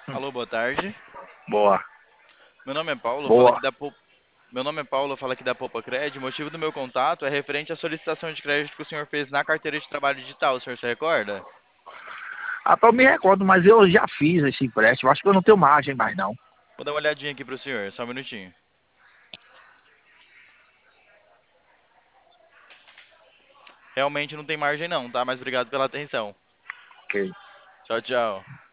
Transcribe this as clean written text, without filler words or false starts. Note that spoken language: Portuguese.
Alô, boa tarde. Boa, Meu nome é Paulo, eu falo boa. aqui da Meu nome é Paulo, eu falo aqui da Poupa Cred. O motivo do meu contato é referente à solicitação de crédito que o senhor fez na carteira de trabalho digital. O senhor se recorda? Eu me recordo, mas eu já fiz esse empréstimo. Acho que eu não tenho margem mais, não. Vou dar uma olhadinha aqui pro senhor, só um minutinho. Realmente não tem margem não, tá? Mas obrigado pela atenção. Ok. Tchau, tchau.